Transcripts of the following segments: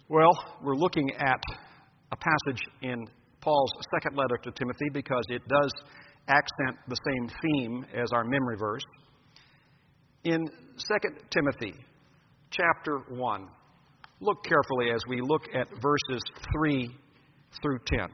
Well, we're looking at a passage in Paul's second letter to Timothy because it does accent the same theme as our memory verse. In 2 Timothy chapter 1, look carefully as we look at verses 3 through 10.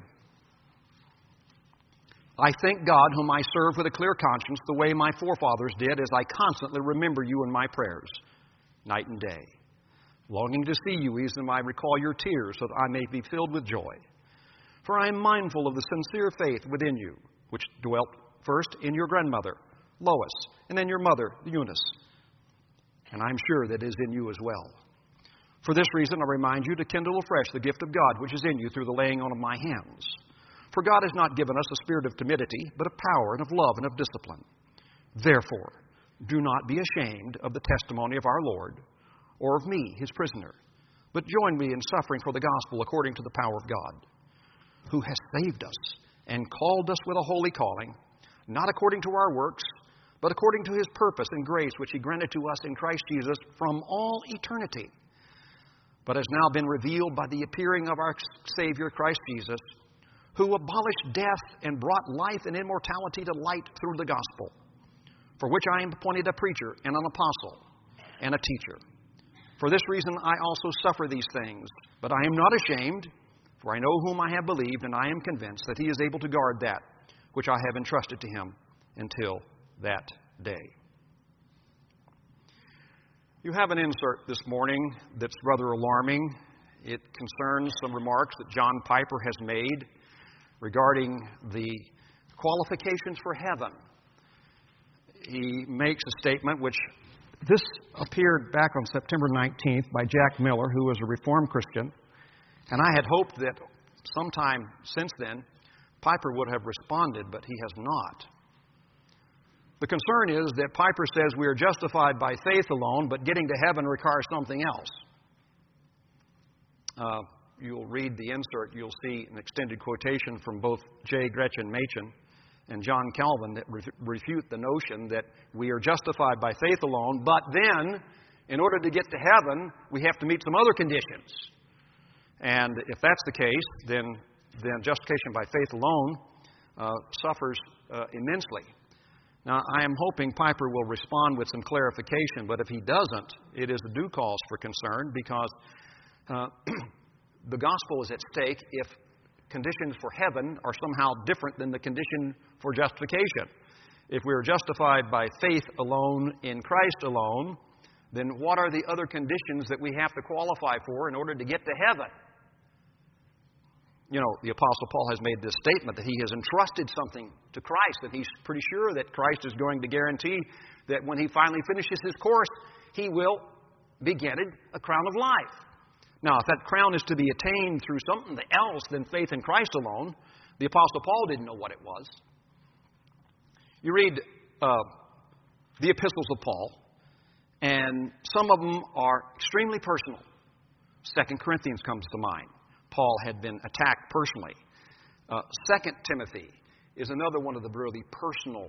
I thank God, whom I serve with a clear conscience, the way my forefathers did, as I constantly remember you in my prayers, night and day, longing to see you, even I recall your tears, so that I may be filled with joy. For I am mindful of the sincere faith within you, which dwelt first in your grandmother, Lois, and in your mother, Eunice. And I am sure that it is in you as well. For this reason, I remind you to kindle afresh the gift of God, which is in you through the laying on of my hands. For God has not given us a spirit of timidity, but of power and of love and of discipline. Therefore, do not be ashamed of the testimony of our Lord, or of me, his prisoner, but join me in suffering for the gospel according to the power of God, who has saved us and called us with a holy calling, not according to our works, but according to his purpose and grace, which he granted to us in Christ Jesus from all eternity, but has now been revealed by the appearing of our Savior, Christ Jesus, who abolished death and brought life and immortality to light through the gospel, for which I am appointed a preacher and an apostle and a teacher. For this reason I also suffer these things, but I am not ashamed, for I know whom I have believed, and I am convinced that he is able to guard that which I have entrusted to him until that day. You have an insert this morning that's rather alarming. It concerns some remarks that John Piper has made regarding the qualifications for heaven. He makes a statement which this appeared back on September 19th by Jack Miller, who was a Reformed Christian, and I had hoped that sometime since then Piper would have responded, but he has not. The concern is that Piper says we are justified by faith alone, but getting to heaven requires something else. You'll read the insert, you'll see an extended quotation from both J. Gretchen Machen and John Calvin that refute the notion that we are justified by faith alone, but then, in order to get to heaven, we have to meet some other conditions. And if that's the case, then justification by faith alone suffers immensely. Now, I am hoping Piper will respond with some clarification, but if he doesn't, it is a due cause for concern because the gospel is at stake if conditions for heaven are somehow different than the condition for justification. If we are justified by faith alone in Christ alone, then what are the other conditions that we have to qualify for in order to get to heaven? You know, the Apostle Paul has made this statement that he has entrusted something to Christ, and he's pretty sure that Christ is going to guarantee that when he finally finishes his course, he will be granted a crown of life. Now, if that crown is to be attained through something else than faith in Christ alone, the Apostle Paul didn't know what it was. You read the epistles of Paul, and some of them are extremely personal. 2 Corinthians comes to mind. Paul had been attacked personally. 2 Timothy is another one of the really personal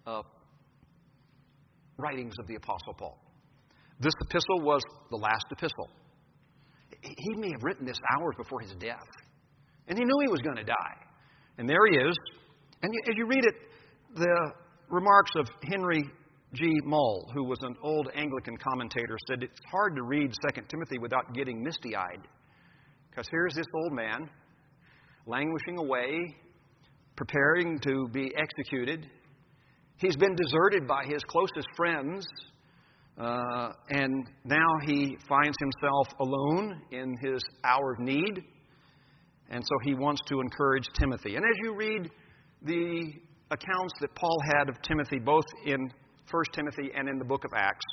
writings of the Apostle Paul. This epistle was the last epistle. He may have written this hours before his death. And he knew he was going to die. And there he is. And as you read it, the remarks of Henry G. Mull, who was an old Anglican commentator, said it's hard to read 2 Timothy without getting misty-eyed. Because here's this old man languishing away, preparing to be executed. He's been deserted by his closest friends. And now he finds himself alone in his hour of need. And so he wants to encourage Timothy. And as you read the accounts that Paul had of Timothy, both in 1 Timothy and in the book of Acts,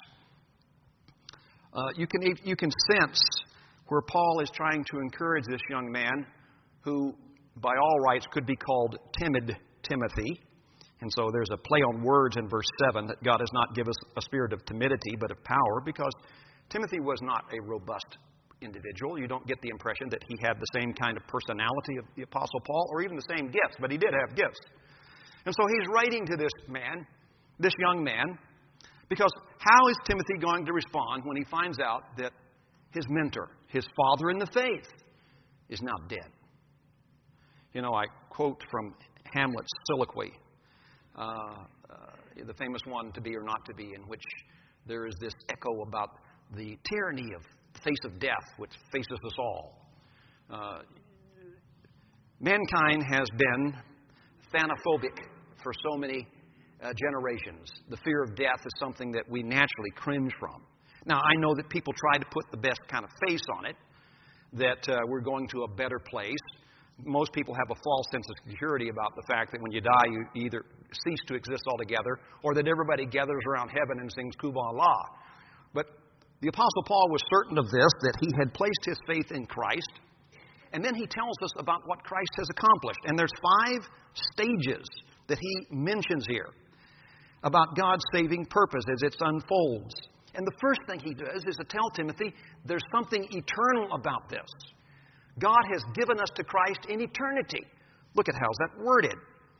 you can sense where Paul is trying to encourage this young man who, by all rights, could be called timid Timothy. And so there's a play on words in verse 7 that God has not given us a spirit of timidity, but of power, because Timothy was not a robust individual. You don't get the impression that he had the same kind of personality of the Apostle Paul, or even the same gifts, but he did have gifts. And so he's writing to this man, this young man, because how is Timothy going to respond when he finds out that his mentor, his father in the faith, is now dead. You know, I quote from Hamlet's soliloquy, the famous one, To Be or Not to Be, in which there is this echo about the tyranny of the face of death, which faces us all. Mankind has been thanophobic for so many generations. The fear of death is something that we naturally cringe from. Now, I know that people try to put the best kind of face on it, that we're going to a better place. Most people have a false sense of security about the fact that when you die, you either cease to exist altogether, or that everybody gathers around heaven and sings Kuba Allah. But the Apostle Paul was certain of this, that he had placed his faith in Christ. And then he tells us about what Christ has accomplished. And there's 5 stages that he mentions here about God's saving purpose as it unfolds. And the first thing he does is to tell Timothy there's something eternal about this. God has given us to Christ in eternity. Look at how's that worded.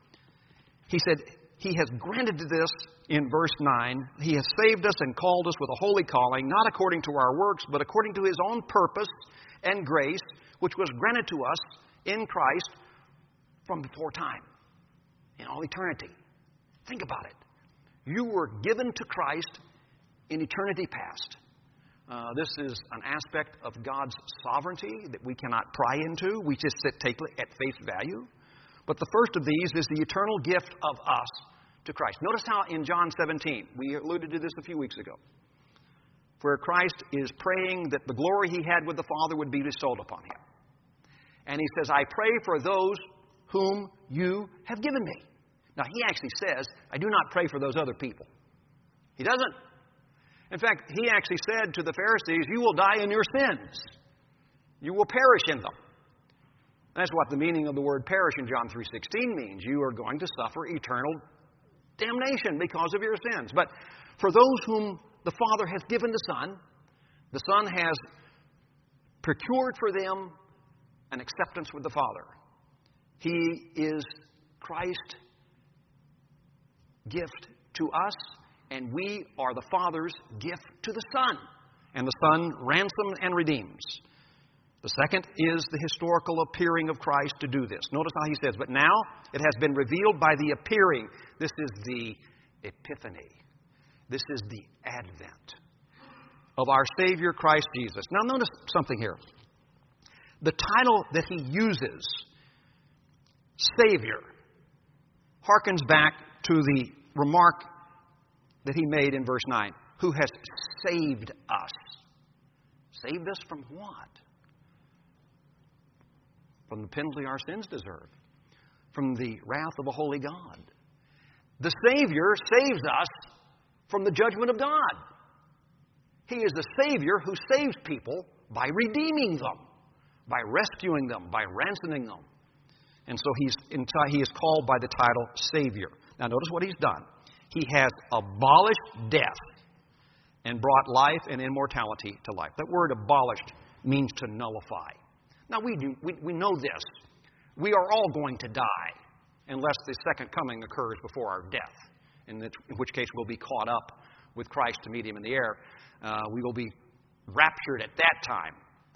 He said, He has granted this in verse 9. He has saved us and called us with a holy calling, not according to our works, but according to His own purpose and grace, which was granted to us in Christ from before time, in all eternity. Think about it. You were given to Christ in eternity past. This is an aspect of God's sovereignty that we cannot pry into. We just take it at face value. But the first of these is the eternal gift of us to Christ. Notice how in John 17, we alluded to this a few weeks ago, where Christ is praying that the glory He had with the Father would be bestowed upon Him. And He says, I pray for those whom you have given me. Now, He actually says, I do not pray for those other people. He doesn't. In fact, He actually said to the Pharisees, you will die in your sins. You will perish in them. That's what the meaning of the word perish in John 3:16 means. You are going to suffer eternal damnation because of your sins. But for those whom the Father has given the Son has procured for them an acceptance with the Father. He is Christ's gift to us, and we are the Father's gift to the Son. And the Son ransoms and redeems. The second is the historical appearing of Christ to do this. Notice how he says, but now it has been revealed by the appearing. This is the epiphany. This is the advent of our Savior Christ Jesus. Now notice something here. The title that he uses, Savior, harkens back to the remark that he made in verse 9. Who has saved us. Saved us from what? From the penalty our sins deserve. From the wrath of a holy God. The Savior saves us from the judgment of God. He is the Savior who saves people by redeeming them, by rescuing them, by ransoming them. And so he is called by the title Savior. Now notice what he's done. He has abolished death and brought life and immortality to life. That word abolished means to nullify. Now we know this. We are all going to die unless the second coming occurs before our death, in which case we'll be caught up with Christ to meet Him in the air. We will be raptured at that time.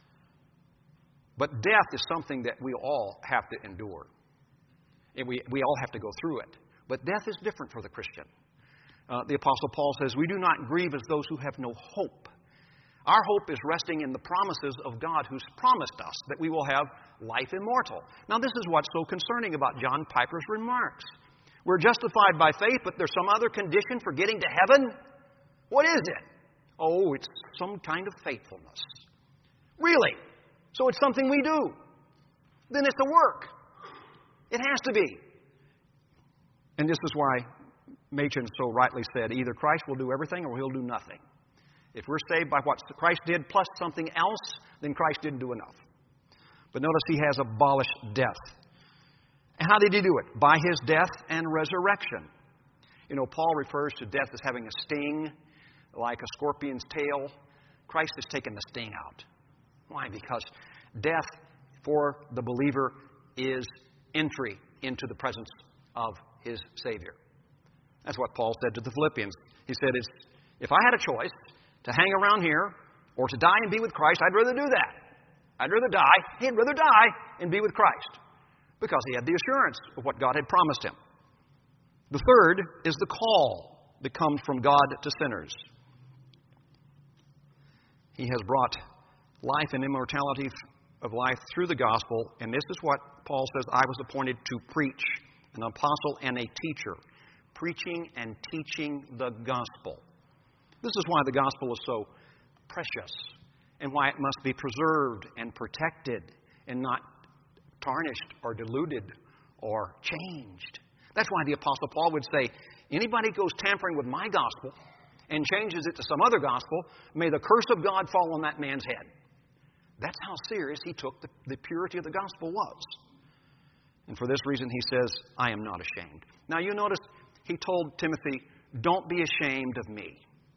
But death is something that we all have to endure. And we all have to go through it. But death is different for the Christian. The Apostle Paul says, we do not grieve as those who have no hope. Our hope is resting in the promises of God who's promised us that we will have life immortal. Now, this is what's so concerning about John Piper's remarks. We're justified by faith, but there's some other condition for getting to heaven? What is it? Oh, it's some kind of faithfulness. Really? So it's something we do. Then it's a work. It has to be. And this is why Machen so rightly said, either Christ will do everything or He'll do nothing. If we're saved by what Christ did plus something else, then Christ didn't do enough. But notice He has abolished death. And how did He do it? By His death and resurrection. You know, Paul refers to death as having a sting, like a scorpion's tail. Christ has taken the sting out. Why? Because death for the believer is entry into the presence of his Savior. That's what Paul said to the Philippians. He said, if I had a choice to hang around here or to die and be with Christ, I'd rather do that. I'd rather die. He'd rather die and be with Christ because he had the assurance of what God had promised him. The third is the call that comes from God to sinners. He has brought life and immortality of life through the gospel, and this is what Paul says, I was appointed to preach, an apostle and a teacher, preaching and teaching the gospel. This is why the gospel is so precious and why it must be preserved and protected and not tarnished or diluted or changed. That's why the Apostle Paul would say, anybody goes tampering with my gospel and changes it to some other gospel, may the curse of God fall on that man's head. That's how serious he took the purity of the gospel was. And for this reason he says, I am not ashamed. Now you notice he told Timothy, don't be ashamed of me.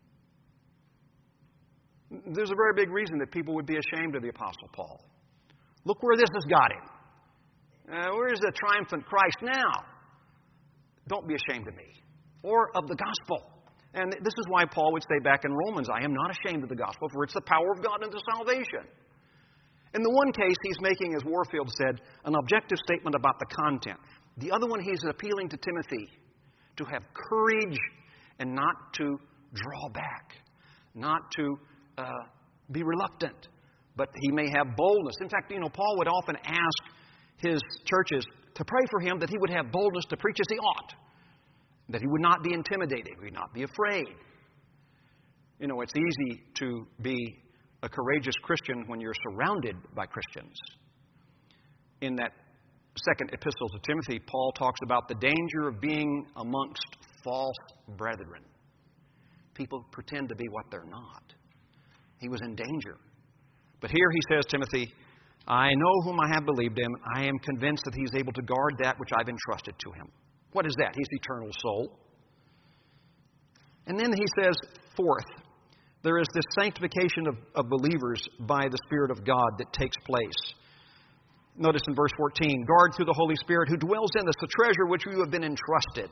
There's a very big reason that people would be ashamed of the Apostle Paul. Look where this has got him. Where's the triumphant Christ now? Don't be ashamed of me or of the gospel. And this is why Paul would say back in Romans, I am not ashamed of the gospel, for it's the power of God unto salvation. In the one case, he's making, as Warfield said, an objective statement about the content. The other one, he's appealing to Timothy to have courage and not to draw back, not to be reluctant, but he may have boldness. In fact, Paul would often ask his churches to pray for him that he would have boldness to preach as he ought, that he would not be intimidated, he would not be afraid. It's easy to be a courageous Christian when you're surrounded by Christians. In that second epistle to Timothy, Paul talks about the danger of being amongst false brethren. People pretend to be what they're not. He was in danger. But here he says, Timothy, I know whom I have believed in. I am convinced that he's able to guard that which I've entrusted to him. What is that? His eternal soul. And then he says, fourth, there is this sanctification of believers by the Spirit of God that takes place. Notice in verse 14, guard through the Holy Spirit who dwells in us the treasure which you have been entrusted.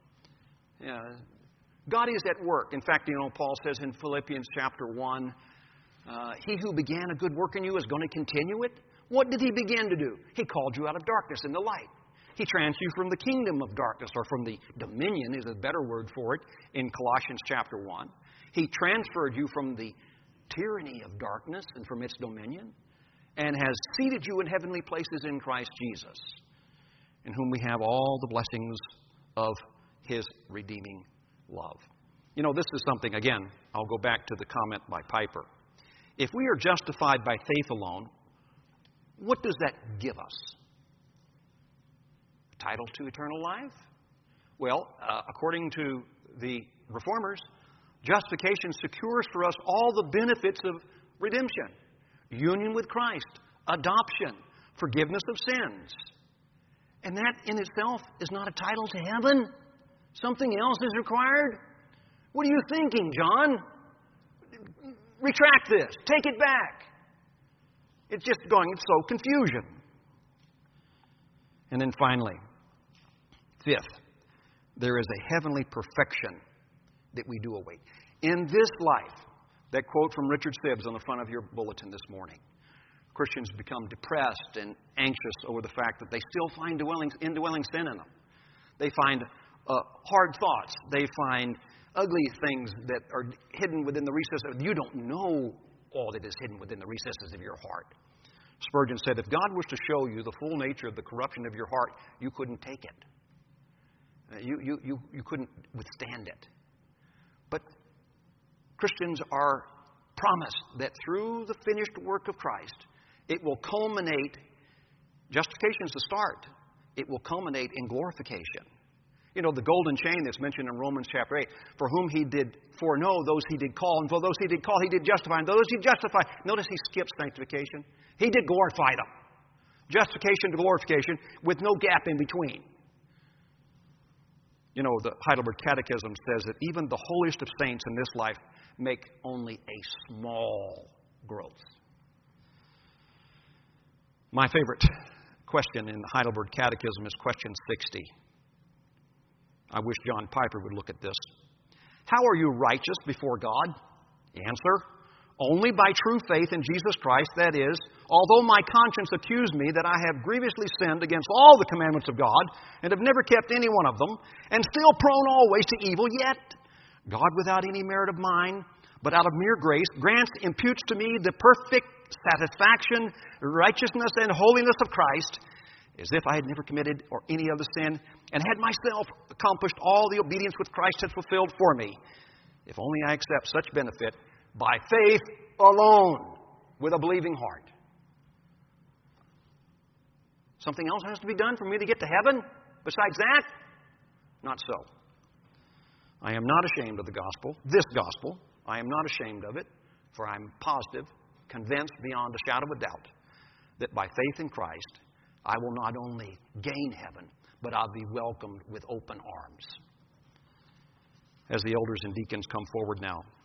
God is at work. In fact, Paul says in Philippians chapter 1, he who began a good work in you is going to continue it. What did he begin to do? He called you out of darkness into light. He transferred you from the kingdom of darkness, or from the dominion is a better word for it, in Colossians chapter 1. He transferred you from the tyranny of darkness and from its dominion, and has seated you in heavenly places in Christ Jesus, in whom we have all the blessings of his redeeming love. This is something, again, I'll go back to the comment by Piper. If we are justified by faith alone, what does that give us? Title to eternal life? Well, according to the Reformers, justification secures for us all the benefits of redemption. Union with Christ, adoption, forgiveness of sins. And that in itself is not a title to heaven. Something else is required. What are you thinking, John? Retract this. Take it back. It's just going, it's so confusion. And then finally, fifth, there is a heavenly perfection that we do await. In this life, that quote from Richard Sibbs on the front of your bulletin this morning, Christians become depressed and anxious over the fact that they still find indwelling sin in them. They find hard thoughts. They find ugly things that are hidden within the recesses. You don't know all that is hidden within the recesses of your heart. Spurgeon said, if God was to show you the full nature of the corruption of your heart, you couldn't take it. You couldn't withstand it. But Christians are promised that through the finished work of Christ, it will culminate, justification is the start, it will culminate in glorification. The golden chain that's mentioned in Romans chapter 8, for whom he did foreknow, those he did call, and for those he did call, he did justify, and those he justified. Notice he skips sanctification. He did glorify them. Justification to glorification with no gap in between. The Heidelberg Catechism says that even the holiest of saints in this life make only a small growth. My favorite question in the Heidelberg Catechism is question 60. I wish John Piper would look at this. How are you righteous before God? The answer, Only by true faith in Jesus Christ, that is, although my conscience accused me that I have grievously sinned against all the commandments of God, and have never kept any one of them, and still prone always to evil, yet God, without any merit of mine, but out of mere grace, imputes to me the perfect satisfaction, righteousness, and holiness of Christ, as if I had never committed or any other sin, and had myself accomplished all the obedience which Christ has fulfilled for me, if only I accept such benefit by faith alone, with a believing heart. Something else has to be done for me to get to heaven besides that? Not so. I am not ashamed of the gospel, this gospel. I am not ashamed of it, for I am positive, convinced beyond a shadow of a doubt, that by faith in Christ, I will not only gain heaven, but I'll be welcomed with open arms. As the elders and deacons come forward now,